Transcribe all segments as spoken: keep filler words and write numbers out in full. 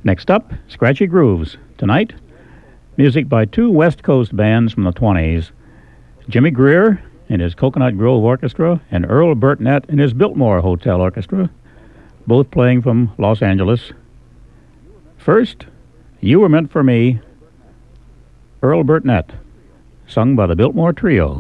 Next up, Scratchy Grooves. Tonight, music by two West Coast bands from the twenties, Jimmy Greer and his Coconut Grove Orchestra and Earl Burtnett and his Biltmore Hotel Orchestra, both playing from Los Angeles. First, You Were Meant for Me, Earl Burtnett, sung by the Biltmore Trio.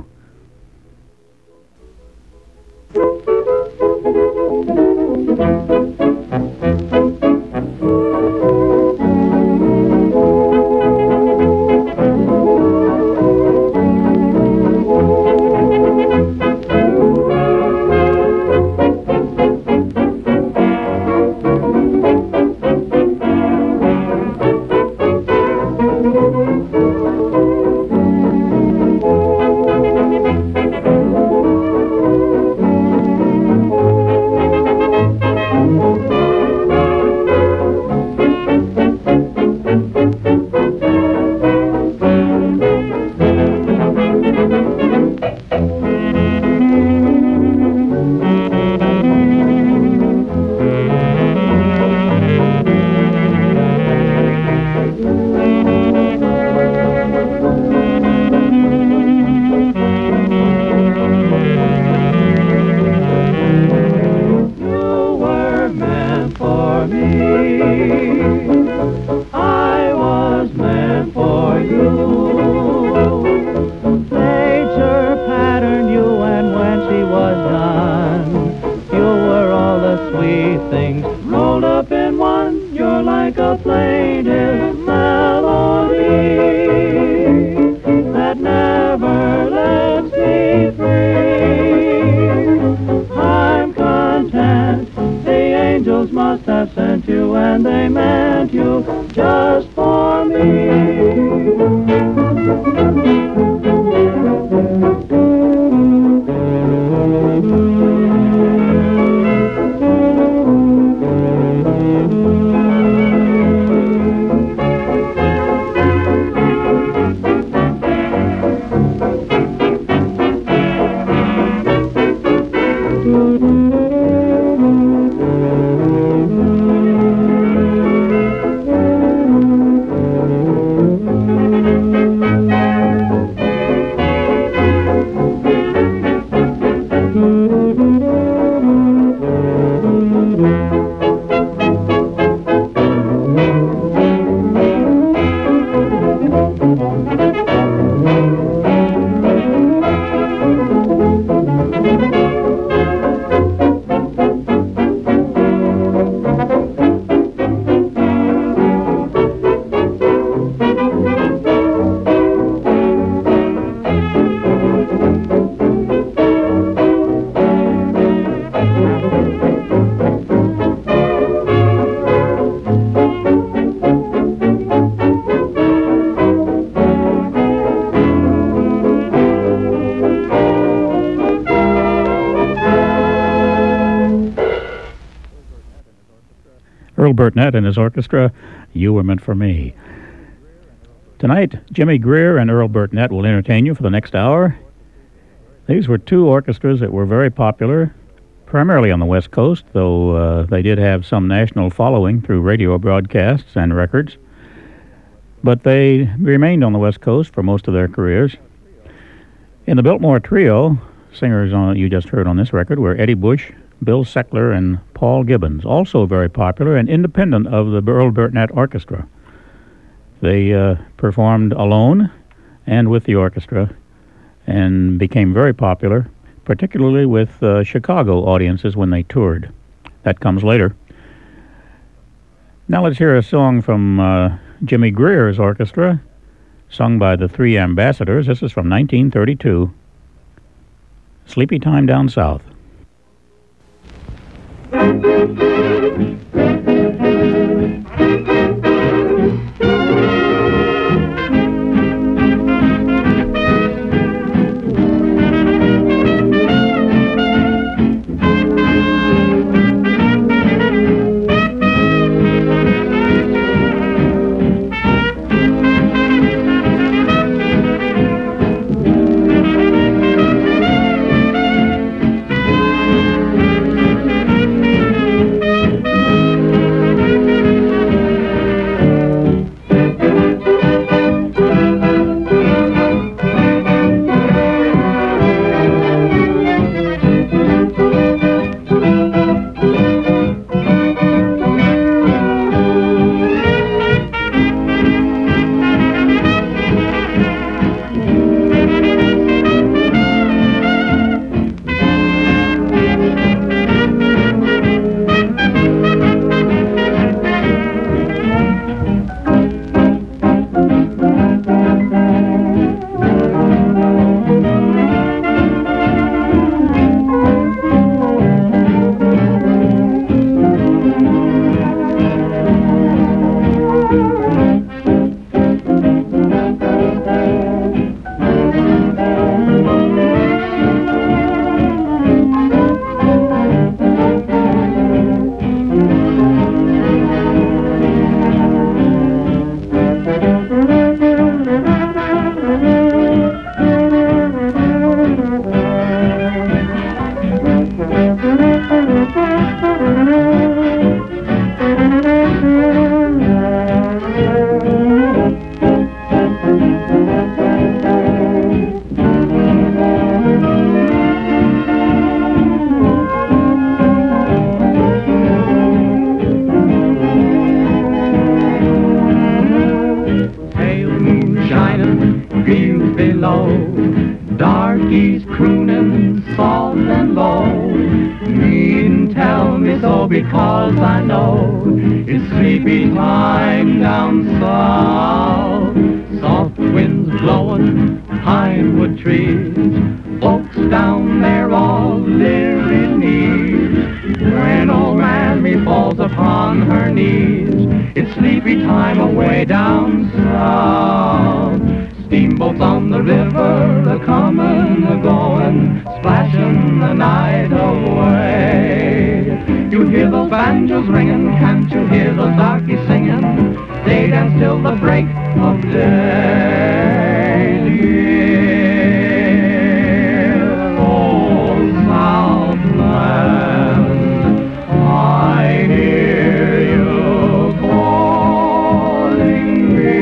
Earl Burtnett and his orchestra, You Were Meant for Me. Tonight, Jimmy Greer and Earl Burtnett will entertain you for the next hour. These were two orchestras that were very popular, primarily on the West Coast, though uh, they did have some national following through radio broadcasts and records. But they remained on the West Coast for most of their careers. In the Biltmore Trio, singers on, you just heard on this record were Eddie Bush, Bill Seckler, and Paul Gibbons, also very popular and independent of the Earl Burtnett Orchestra. They uh, performed alone and with the orchestra and became very popular, particularly with uh, Chicago audiences when they toured. That comes later. Now let's hear a song from uh, Jimmy Greer's orchestra, sung by the Three Ambassadors. This is from nineteen thirty-two, Sleepy Time Down South. low. Darkies crooning soft and low. Needn't tell me so because I know it's sleepy time down south. Soft winds blowing pine wood trees. Folks down there all live in need. When old Mammy falls upon her knees, it's sleepy time away down south. Steamboats on the river, a comin', a goin', splashin' the night away. You hear those banjos ringin', can't you hear those darkies singin'? They dance till the break of day. Dear old Southland, I hear you calling me.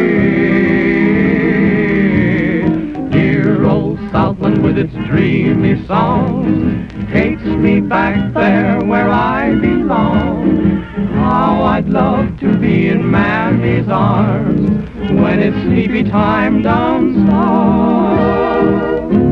Dear old Southland with its dreamy songs takes me back there where I belong. How I'd love to be in Mammy's arms when it's sleepy time down south.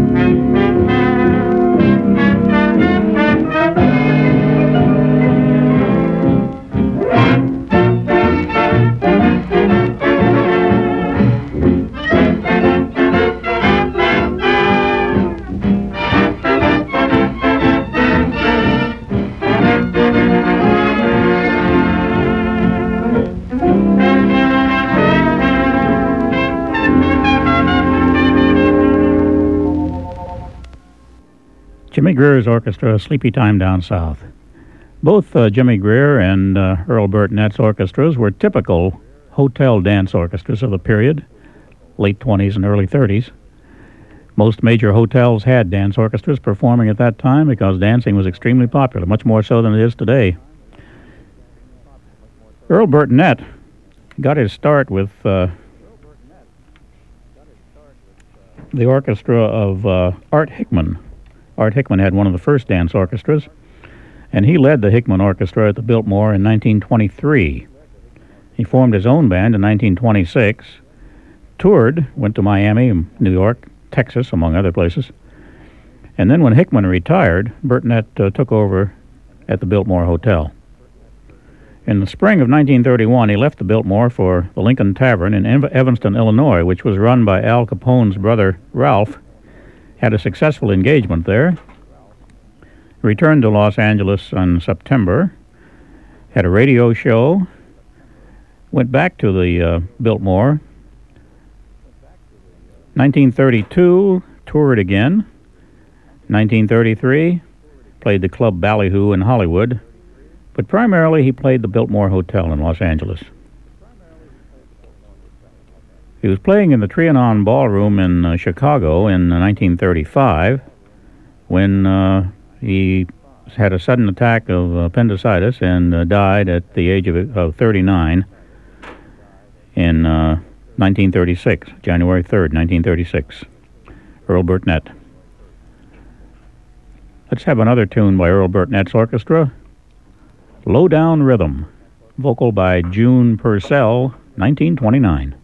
Jimmy Greer's orchestra, Sleepy Time Down South. Both uh, Jimmy Greer and uh, Earl Burtnett's orchestras were typical hotel dance orchestras of the period, late twenties and early thirties. Most major hotels had dance orchestras performing at that time because dancing was extremely popular, much more so than it is today. Earl Burtnett got his start with uh, the orchestra of uh, Art Hickman. Art Hickman had one of the first dance orchestras, and he led the Hickman Orchestra at the Biltmore in nineteen twenty-three. He formed his own band in nineteen twenty-six, toured, went to Miami, New York, Texas, among other places, and then when Hickman retired, Burtnett uh, took over at the Biltmore Hotel. In the spring of nineteen thirty-one, he left the Biltmore for the Lincoln Tavern in Ev- Evanston, Illinois, which was run by Al Capone's brother, Ralph. Had a successful engagement there, returned to Los Angeles in September, had a radio show, went back to the uh, Biltmore. nineteen thirty-two, toured again. nineteen thirty-three, played the Club Ballyhoo in Hollywood, but primarily he played the Biltmore Hotel in Los Angeles. He was playing in the Trianon Ballroom in uh, Chicago in uh, nineteen thirty-five when uh, he had a sudden attack of appendicitis and uh, died at the age of, of thirty-nine in uh, nineteen thirty-six, January third, nineteen thirty-six. Earl Burtnett. Let's have another tune by Earl Burtnett's orchestra, Low Down Rhythm, vocal by June Purcell, nineteen twenty-nine.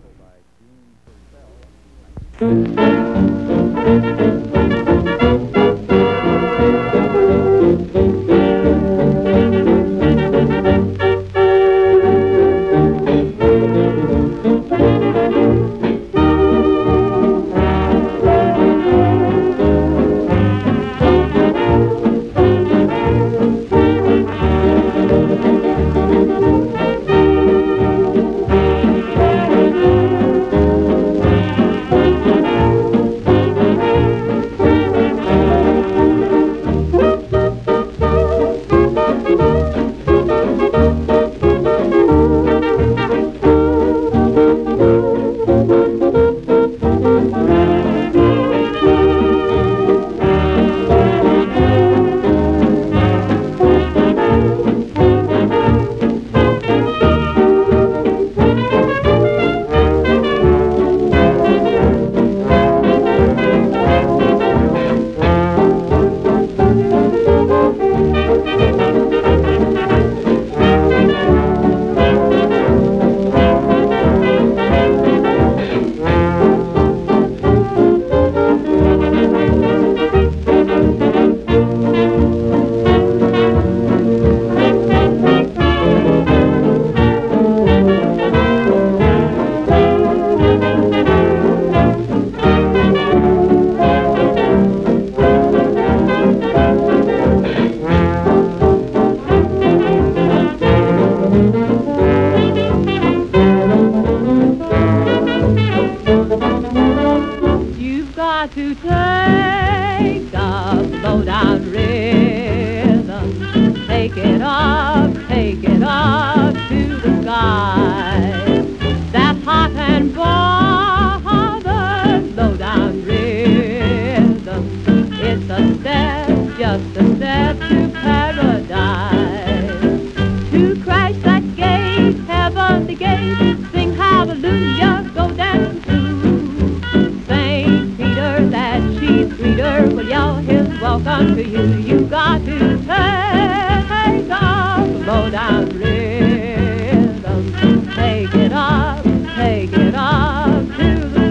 to take the low-down rhythm. Take it up, take it up to the sky. That hot and bothered low-down rhythm. It's a step, just a step to paradise. To crash that gate, heavenly gate, sing hallelujah, go dance too. Saint Peter, that she's Peter, will yell his welcome to you. You got to take up the low-down rhythm. Take it up, take it up to the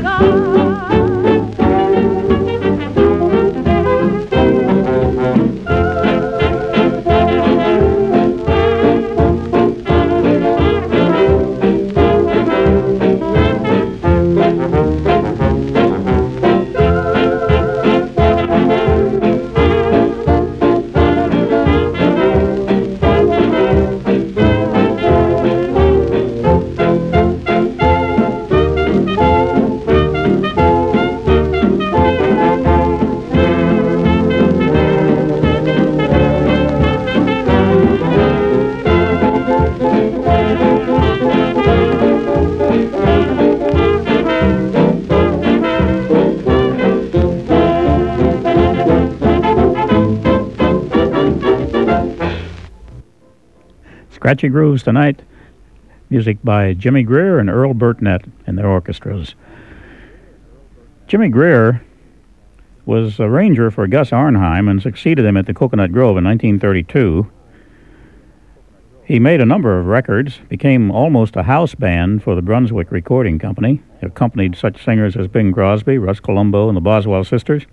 Scratchy Grooves tonight. Music by Jimmy Greer and Earl Burtnett and their orchestras. Jimmy Greer was arranger for Gus Arnheim and succeeded him at the Coconut Grove in nineteen thirty-two. He made a number of records, became almost a house band for the Brunswick Recording Company, accompanied such singers as Bing Crosby, Russ Columbo, and the Boswell Sisters.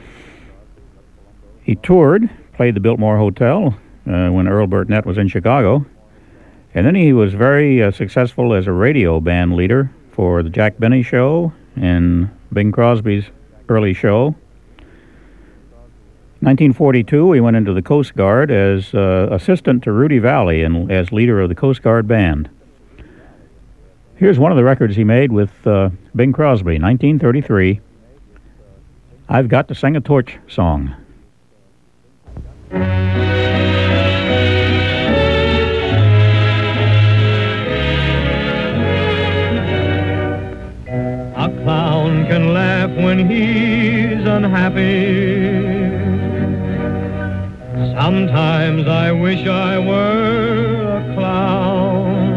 He toured, played the Biltmore Hotel uh, when Earl Burtnett was in Chicago. And then he was very uh, successful as a radio band leader for the Jack Benny Show and Bing Crosby's early show. nineteen forty-two, he went into the Coast Guard as uh, assistant to Rudy Valley and as leader of the Coast Guard Band. Here's one of the records he made with uh, Bing Crosby, nineteen thirty-three, I've Got to Sing a Torch Song. A clown can laugh when he's unhappy. Sometimes I wish I were a clown.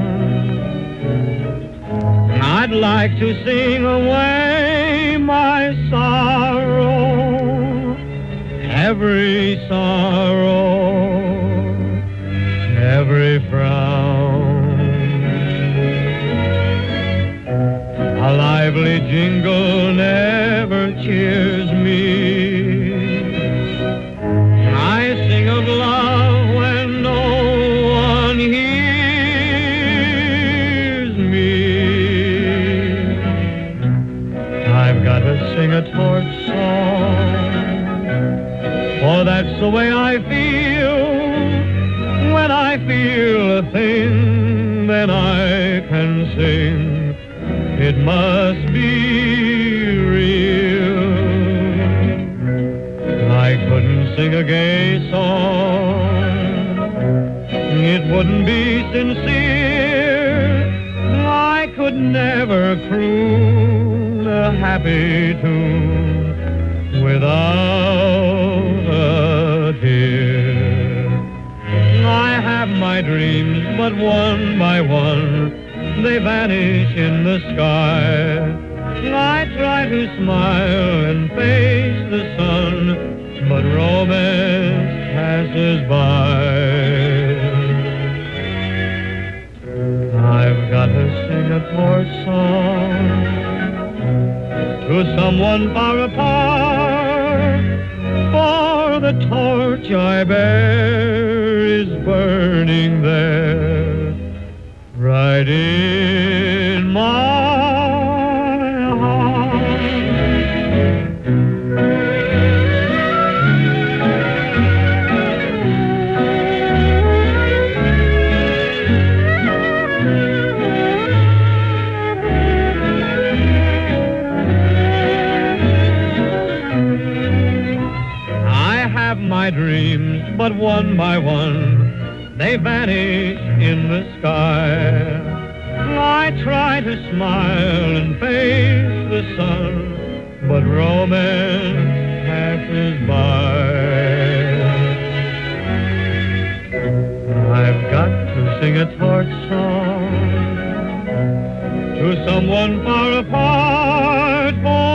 I'd like to sing away my sorrow, every sorrow, every frown. A lively jingle never cheers me. I sing of love when no one hears me. I've got to sing a torch song, for that's the way I feel. When I feel a thing, then I can sing. It must be real. I couldn't sing a gay song. It wouldn't be sincere. I could never croon a happy tune without a tear. I have my dreams, but one by one they vanish in the sky. I try to smile and face the sun, but romance passes by. I've got to sing a torch song to someone far apart, for the torch I bear is burning there, right in my but one by one they vanish in the sky. I try to smile and face the sun, but romance passes by. I've got to sing a torch song to someone far apart,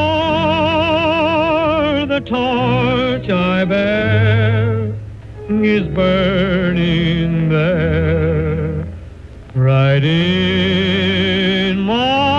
for the torch I bear is burning there, right in my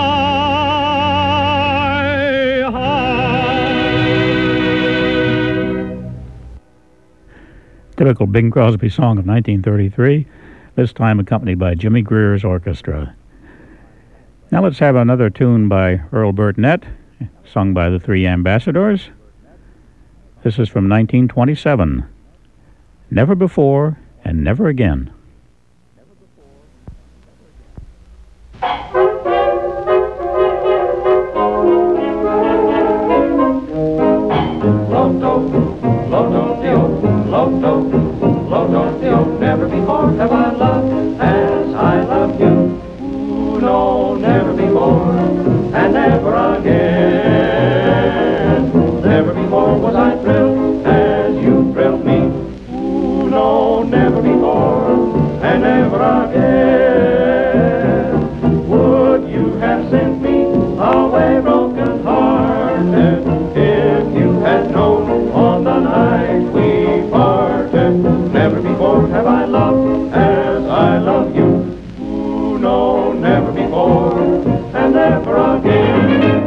heart. Typical Bing Crosby song of nineteen thirty-three, this time accompanied by Jimmy Greer's orchestra. Now let's have another tune by Earl Burnett, sung by the Three Ambassadors. This is from nineteen twenty-seven, Never Before and Never Again. Never before have I loved as I love you. Ooh, no, never before and never again. Never before was I thrilled as you thrilled me. Ooh, no, never before and never again. Would you have sent me away broken hearted if you had known on the night we parted? Never before have I loved as I love you. Ooh, no, never before and never again.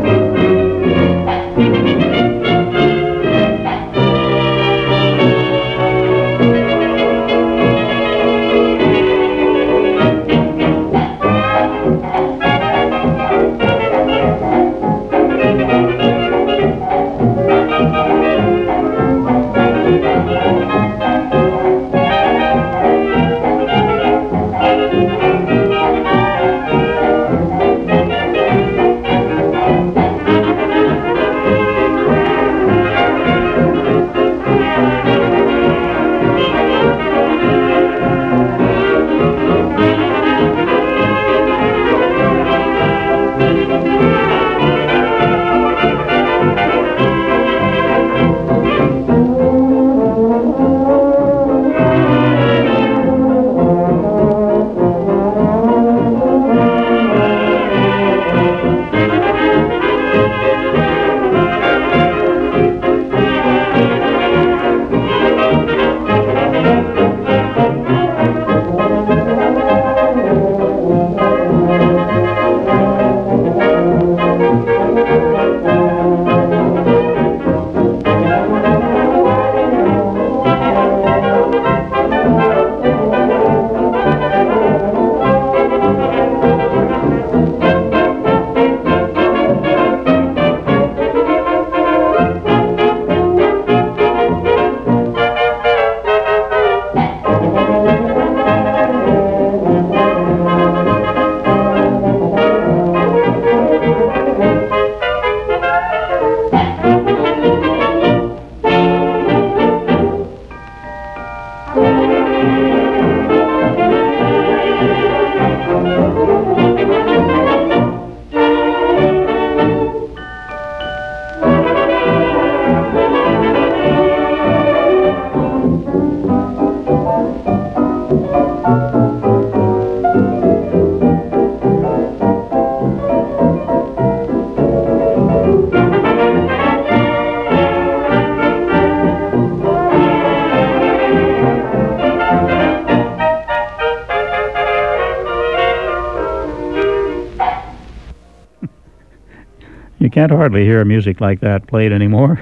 You can't hardly hear music like that played anymore.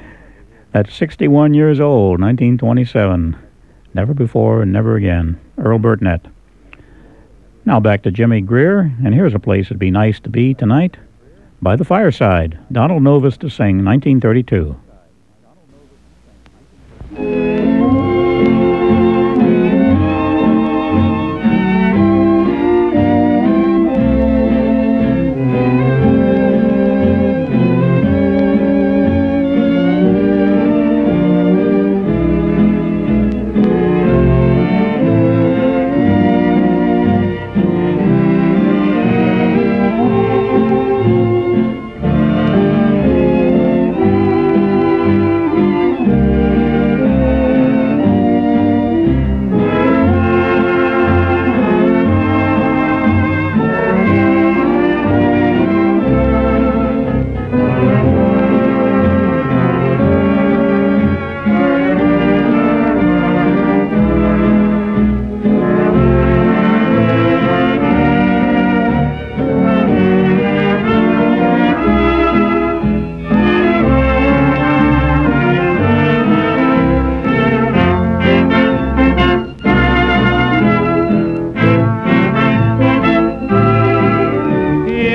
At sixty-one years old, nineteen twenty-seven. Never before and never again. Earl Burnett. Now back to Jimmy Greer, and here's a place it'd be nice to be tonight. By the Fireside, Donald Novis to sing, nineteen thirty-two.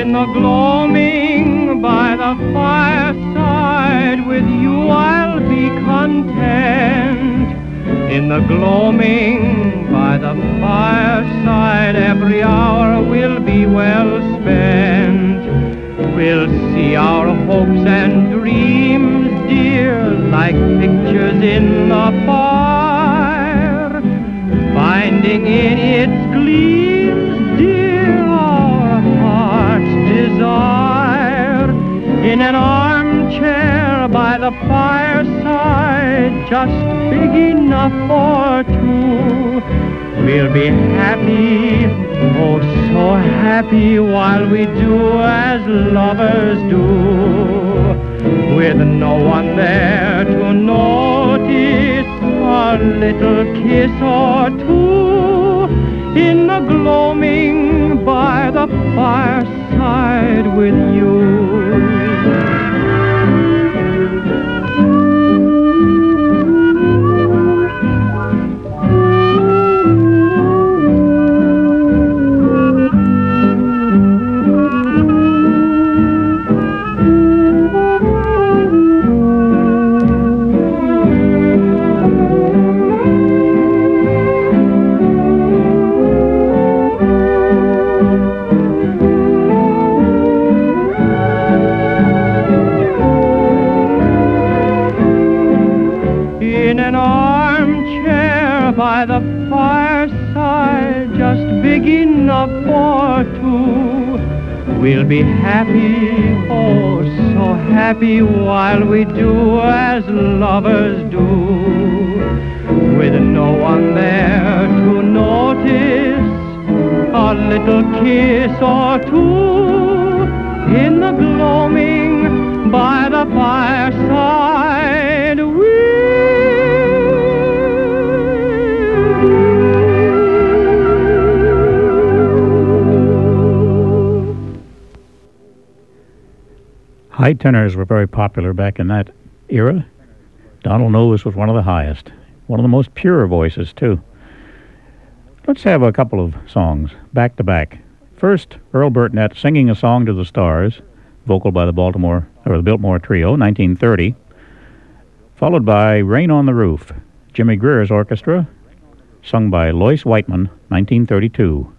In the gloaming by the fireside, with you I'll be content. In the gloaming by the fireside, every hour will be well spent. We'll see our hopes and dreams, dear, like pictures in the fire, finding in its gleams, dear, our heart's desire. In an armchair by the fireside, just big enough for two, we'll be happy, oh so happy, while we do as lovers do, with no one there to notice a little kiss or two. In the gloaming by the fireside with you. By the fireside, just big enough for two, we'll be happy, oh so happy, while we do as lovers do, with no one there to notice a little kiss or two. In the gloaming by the fireside, we high tenors were very popular back in that era. Donald Knowles was one of the highest. One of the most pure voices, too. Let's have a couple of songs, back to back. First, Earl Birtnett singing a song to the stars, vocal by the Baltimore, or the Biltmore Trio, nineteen thirty. Followed by Rain on the Roof, Jimmy Greer's orchestra, sung by Lois Whiteman, nineteen thirty-two.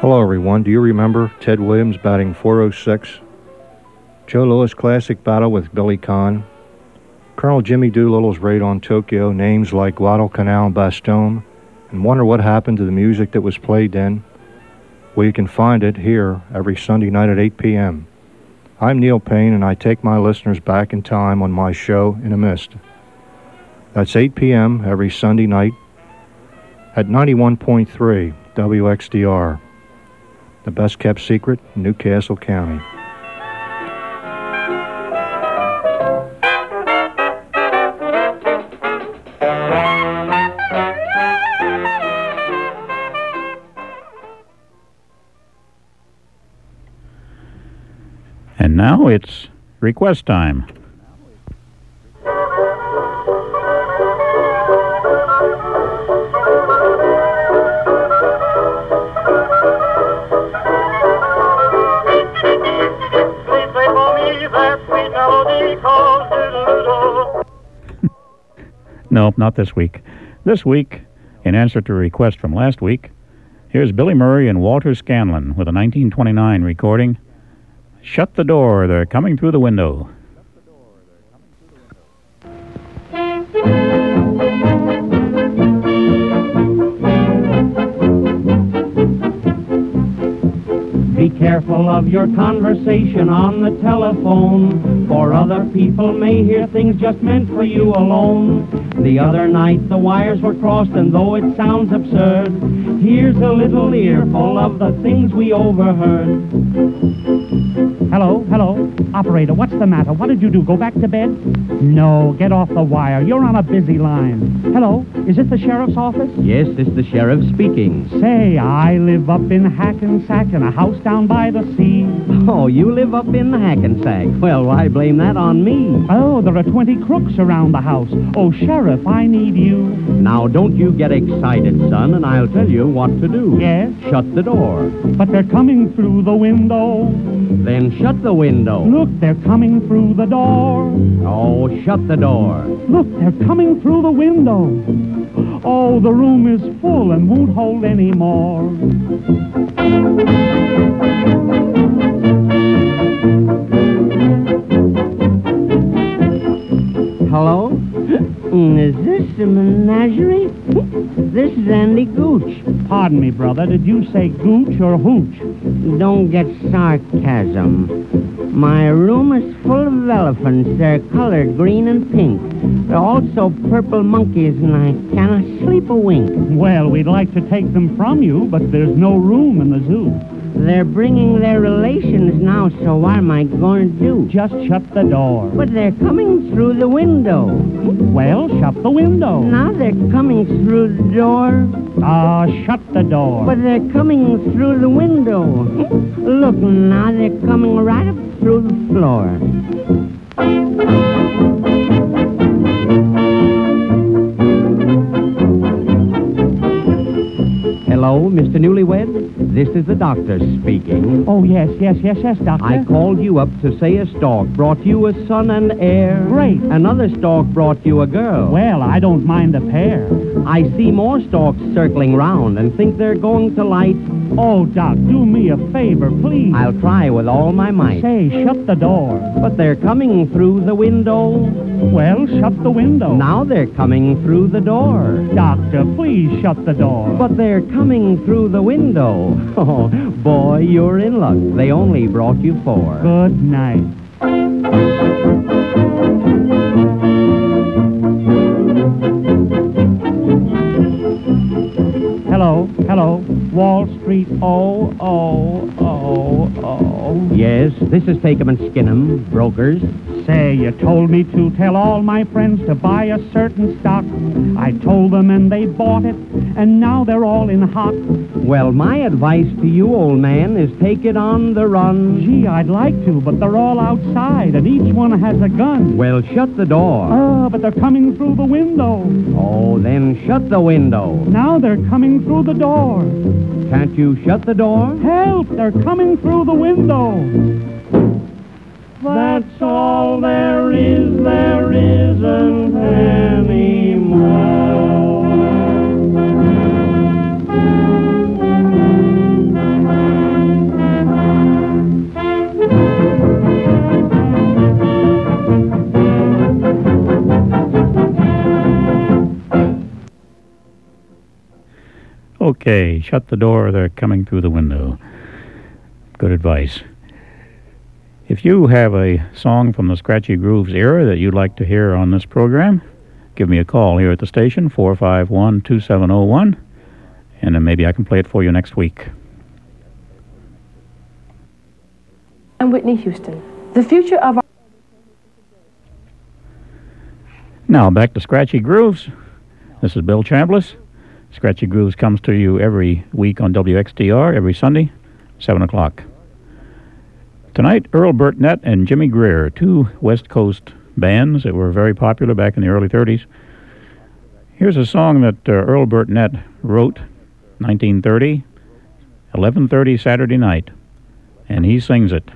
Hello, everyone. Do you remember Ted Williams batting four oh six? Joe Louis Classic battle with Billy Kahn. Colonel Jimmy Doolittle's raid on Tokyo, names like Guadalcanal and Bastogne, and wonder what happened to the music that was played then? Well, you can find it here every Sunday night at eight p.m. I'm Neil Payne, and I take my listeners back in time on my show In a Mist. That's eight p.m. every Sunday night at ninety-one point three W X D R. The best kept secret in Newcastle County. And now it's request time. No, not this week. This week, in answer to a request from last week, here's Billy Murray and Walter Scanlon with a nineteen twenty-nine recording, Shut the Door, They're Coming Through the Window. Be careful of your conversation on the telephone, for other people may hear things just meant for you alone. The other night the wires were crossed, and though it sounds absurd, here's a little earful of the things we overheard. Hello, hello. Operator, what's the matter? What did you do? Go back to bed? No, get off the wire. You're on a busy line. Hello, is it the sheriff's office? Yes, it's the sheriff speaking. Say, I live up in Hackensack in a house down by the sea. Oh, you live up in Hackensack. Well, why blame that on me? Oh, there are twenty crooks around the house. Oh, Sheriff, I need you. Now, don't you get excited, son, and I'll tell you what to do. Yes? Shut the door. But they're coming through the window. Then shut the window. Look, they're coming through the door. Oh, shut the door. Look, they're coming through the window. Oh, the room is full and won't hold any more. Hello? Is this a menagerie? This is Andy Gooch. Pardon me, brother. Did you say gooch or hooch? Don't get sarcasm. My room is full of elephants. They're colored green and pink. There are also purple monkeys, and I cannot sleep a wink. Well, we'd like to take them from you, but there's no room in the zoo. They're bringing their relations now, so what am I going to do? Just shut the door. But they're coming through the window. Well, shut the window. Now they're coming through the door. Ah, shut the door. But they're coming through the window. Look, now they're coming right up through the floor. Hello, Mister Newlywed? This is the doctor speaking. Oh, yes, yes, yes, yes, doctor. I called you up to say a stork brought you a son and heir. Great. Another stork brought you a girl. Well, I don't mind a pair. I see more storks circling round and think they're going to light. Oh, Doc, do me a favor, please. I'll try with all my might. Say, shut the door. But they're coming through the window. Well, shut the window. Now they're coming through the door. Doctor, please shut the door. But they're coming through the window. Oh, boy, you're in luck. They only brought you four. Good night. Hello, hello. Wall Street, oh, oh, oh, oh. Yes, this is Takem and Skinnem, brokers. Say, you told me to tell all my friends to buy a certain stock. I told them and they bought it, and now they're all in hock. Well, my advice to you, old man, is take it on the run. Gee, I'd like to, but they're all outside, and each one has a gun. Well, shut the door. Ah, but they're coming through the window. Oh, then shut the window. Now they're coming through the door. Can't you shut the door? Help! They're coming through the window. That's all there is, there isn't any more. Okay, shut the door. They're coming through the window. Good advice. If you have a song from the Scratchy Grooves era that you'd like to hear on this program, give me a call here at the station, four five one, two seven zero one, and then maybe I can play it for you next week. I'm Whitney Houston. The future of our... Now, back to Scratchy Grooves. This is Bill Chambliss. Scratchy Grooves comes to you every week on W X D R, every Sunday, seven o'clock. Tonight, Earl Burtnett and Jimmy Greer, two West Coast bands that were very popular back in the early thirties. Here's a song that uh, Earl Burtnett wrote, nineteen thirty, eleven thirty Saturday night, and he sings it.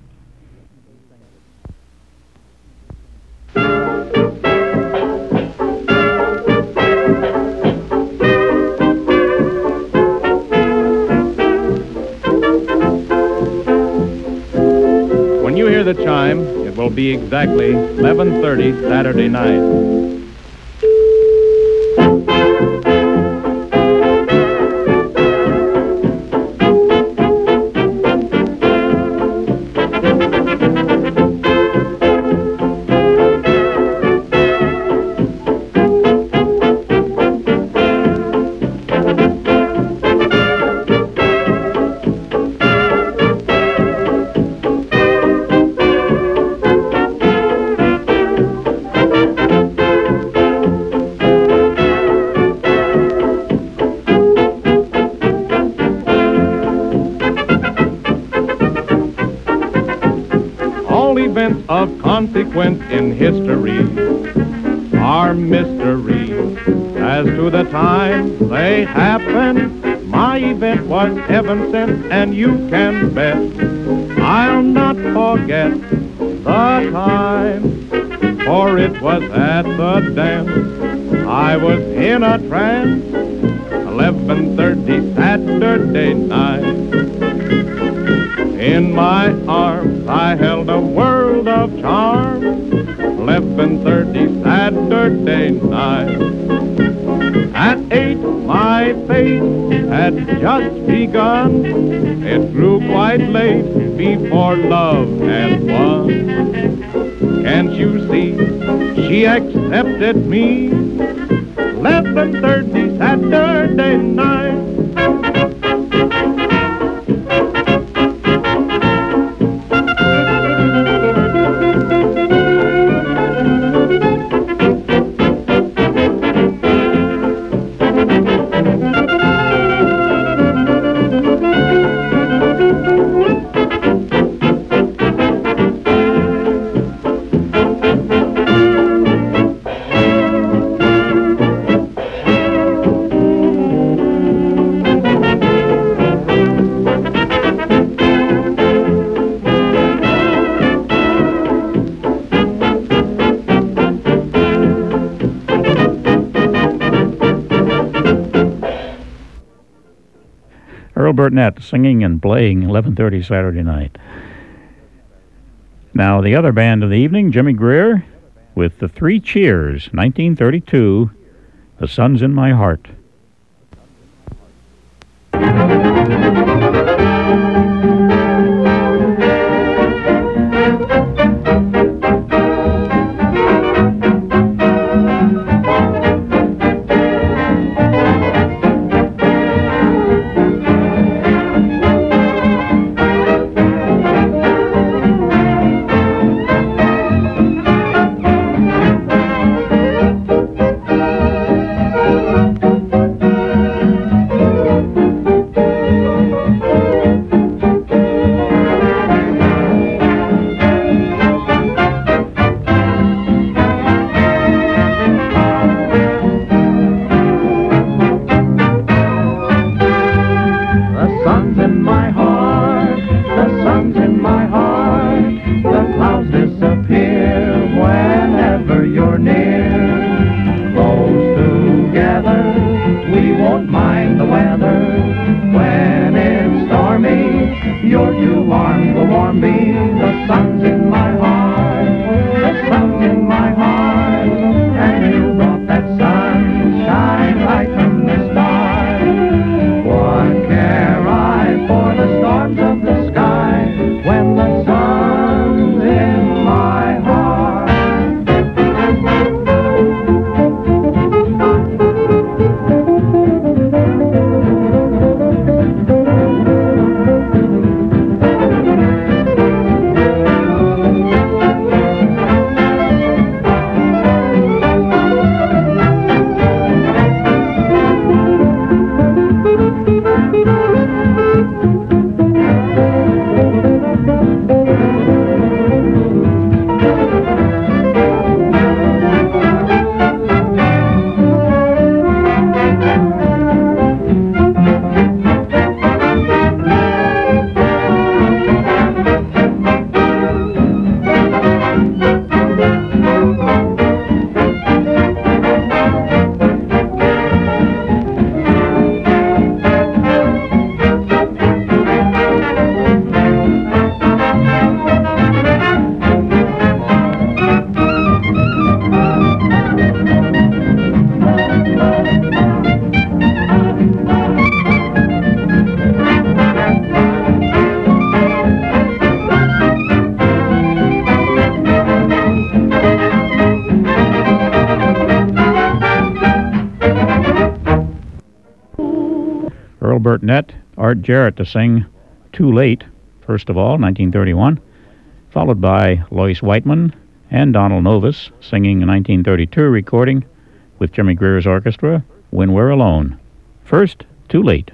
When you hear the chime, it will be exactly eleven thirty Saturday night. Consequence in history are mystery as to the time they happened. My event was heaven sent, and you can bet I'll not forget the time, for it was at the dance I was in a trance, eleven thirty Saturday night. In my arms I held a world of charm, eleven thirty Saturday night. At eight my fate had just begun, it grew quite late before love had won. Can't you see, she accepted me, eleven thirty Saturday night. Burtnett singing and playing eleven thirty Saturday night. Now, the other band of the evening, Jimmy Greer, with the Three Cheers, nineteen thirty-two, The Sun's in My Heart. Burnett, Art Jarrett to sing Too Late, first of all, nineteen thirty-one, followed by Lois Whiteman and Donald Novus singing a nineteen thirty-two recording with Jimmy Greer's orchestra, When We're Alone. First, Too Late.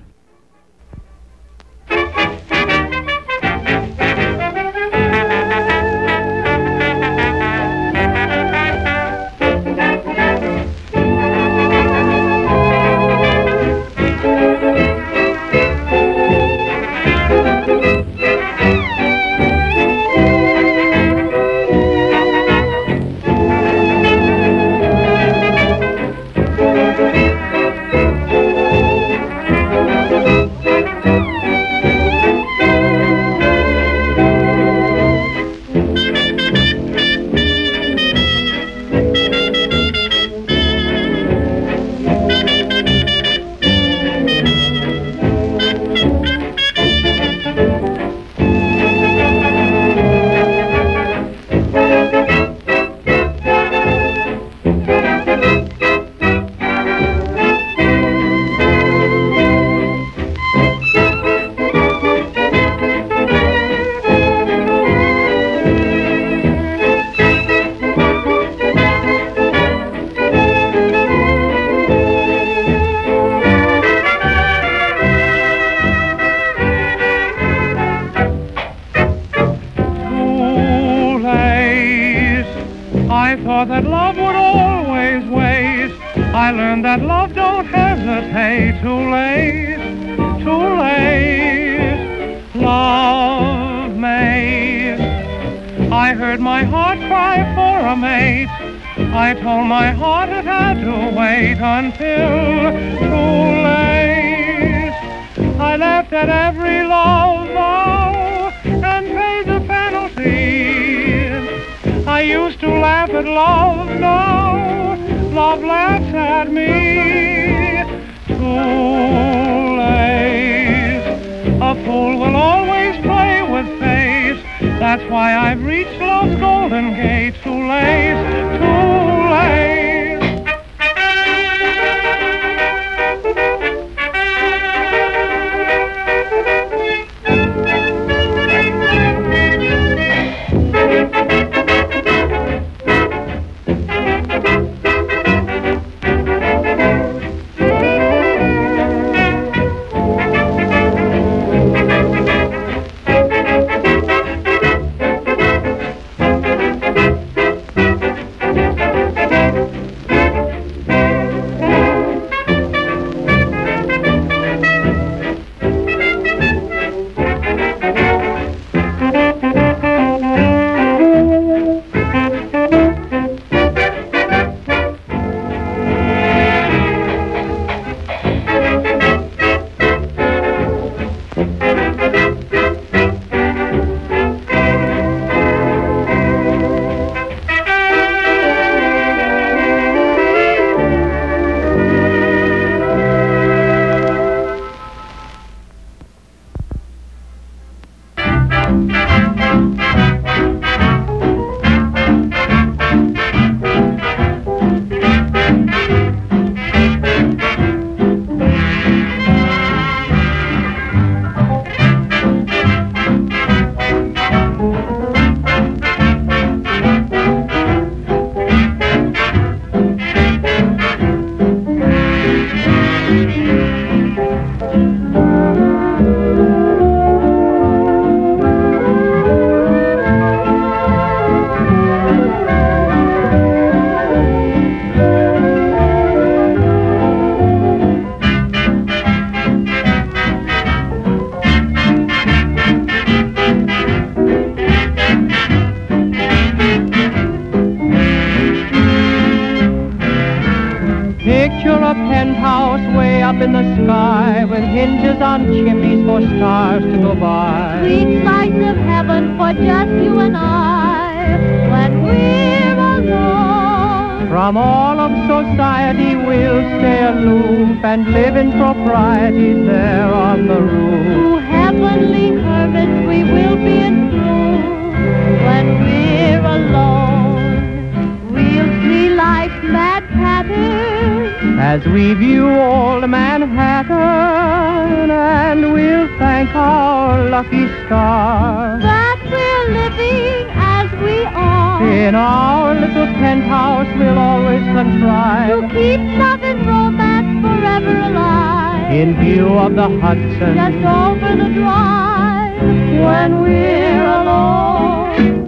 As we view old Manhattan and we'll thank our lucky star that we're living as we are. In our little penthouse we'll always contrive to keep love and romance forever alive. in view of the Hudson Just over the drive when we're alone.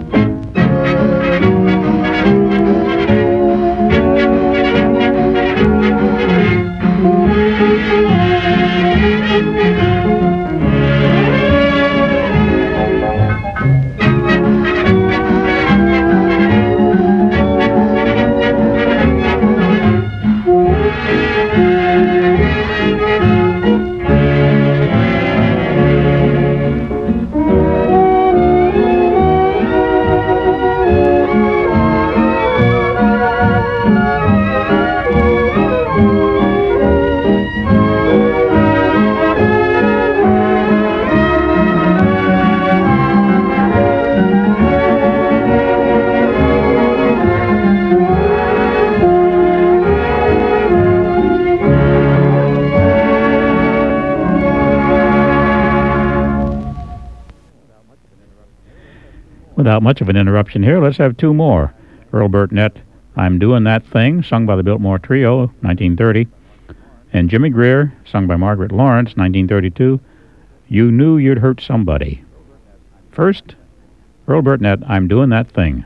Without much of an interruption here, let's have two more. Earl Burnett, I'm Doing That Thing, sung by the Biltmore Trio, nineteen thirty. And Jimmy Greer, sung by Margaret Lawrence, nineteen thirty-two, You Knew You'd Hurt Somebody. First, Earl Burnett, I'm Doing That Thing.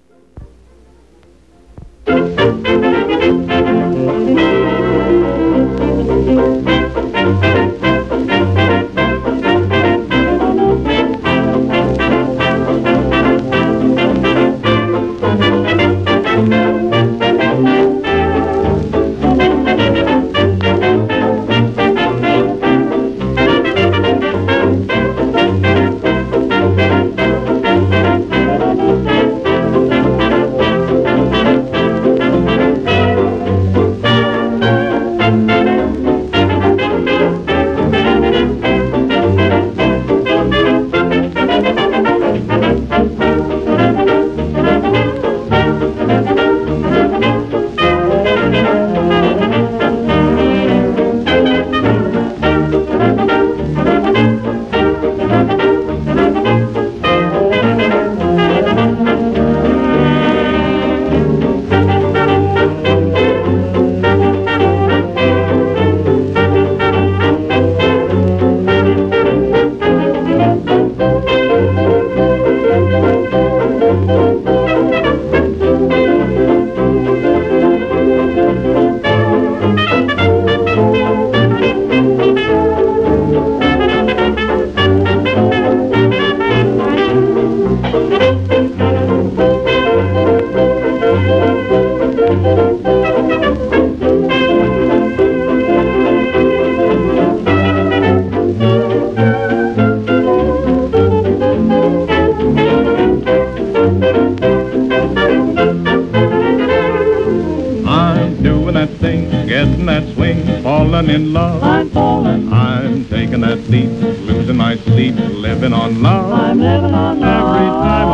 In love, I'm falling. I'm taking that leap, losing my sleep, living on love. I'm living on love. Every time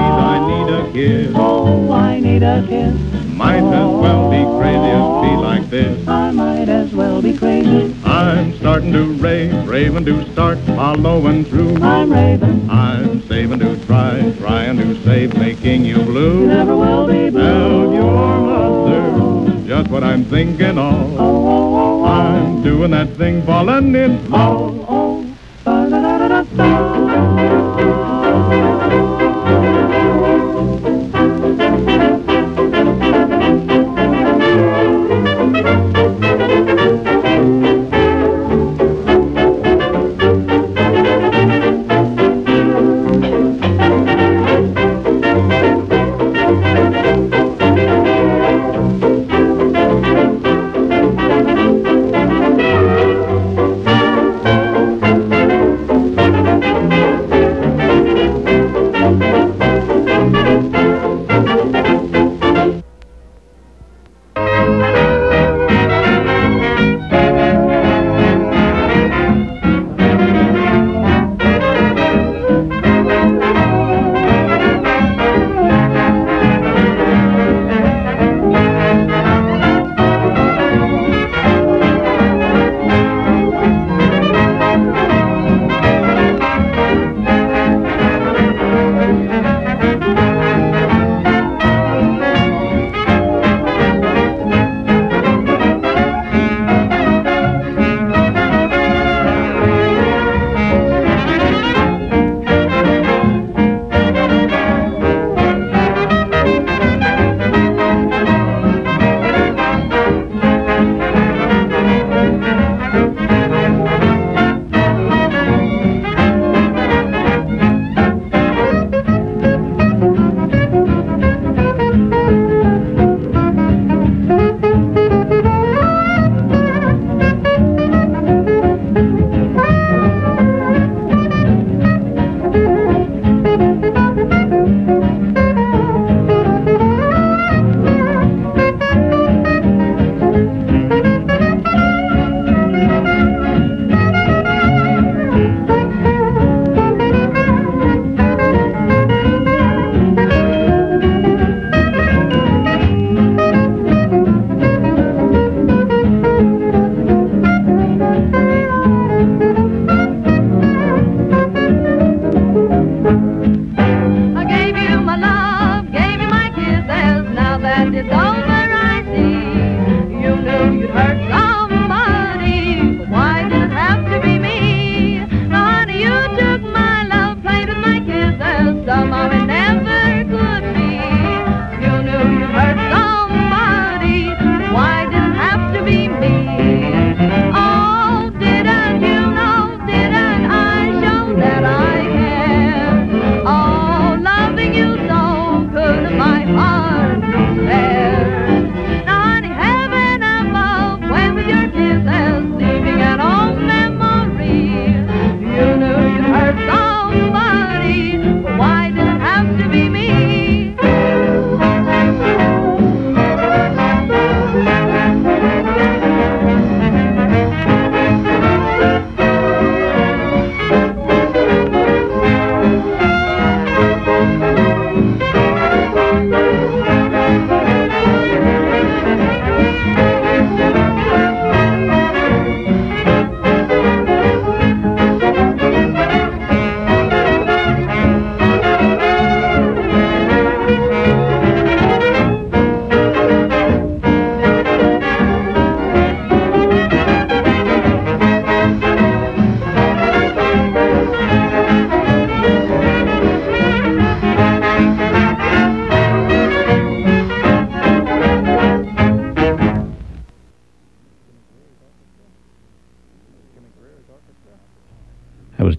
I breathe, I need a kiss. Oh, I need a kiss. Might as well be crazy as be like this. I might as well be crazy. I'm starting to rave, raving to start, hollow and true. I'm raving. I'm saving to try, trying to save, making you blue. You never will be blue. Tell your mother just what I'm thinking of. Oh, oh, oh, oh. I'm doing that thing, falling in love. Oh, oh, ba-da-da-da-da-da.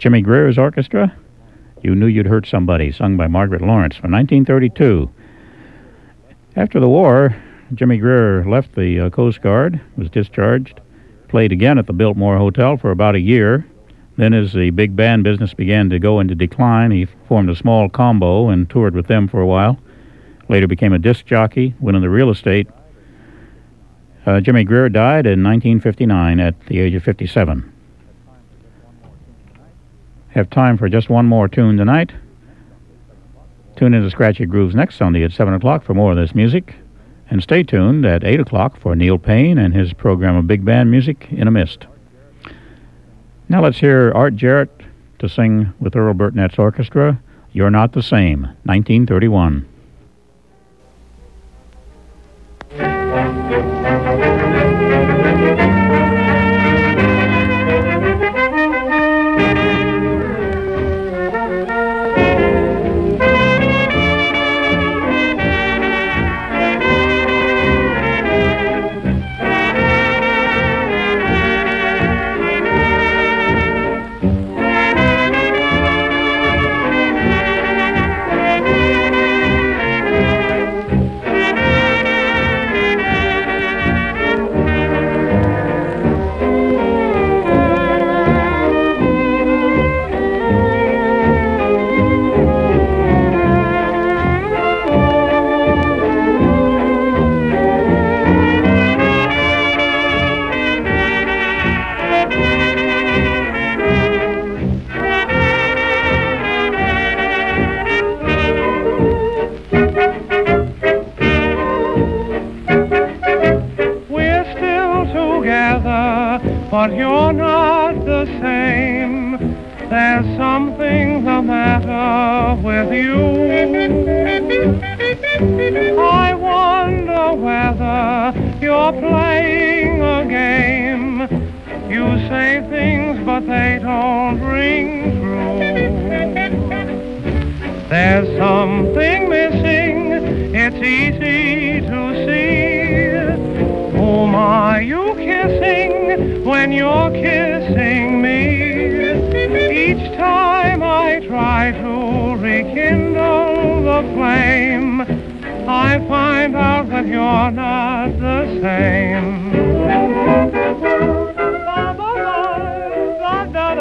Jimmy Greer's orchestra, You Knew You'd Hurt Somebody, sung by Margaret Lawrence from nineteen thirty-two. After the war, Jimmy Greer left the uh, Coast Guard, was discharged, played again at the Biltmore Hotel for about a year. Then as the big band business began to go into decline, he formed a small combo and toured with them for a while. Later became a disc jockey, went into real estate. Uh, Jimmy Greer died in nineteen fifty-nine at the age of fifty-seven. Have time for just one more tune tonight. Tune in to Scratchy Grooves next Sunday at seven o'clock for more of this music. And stay tuned at eight o'clock for Neil Payne and his program of big band music in a mist. Now let's hear Art Jarrett to sing with Earl Burtnett's orchestra, You're Not the Same, nineteen thirty-one. But you're not the same. There's something the matter with you. I wonder whether you're playing a game. You say things but they don't ring true. There's something missing, it's easy to see. Whom are you kissing when you're kissing me? Each time I try to rekindle the flame, I find out that you're not the same.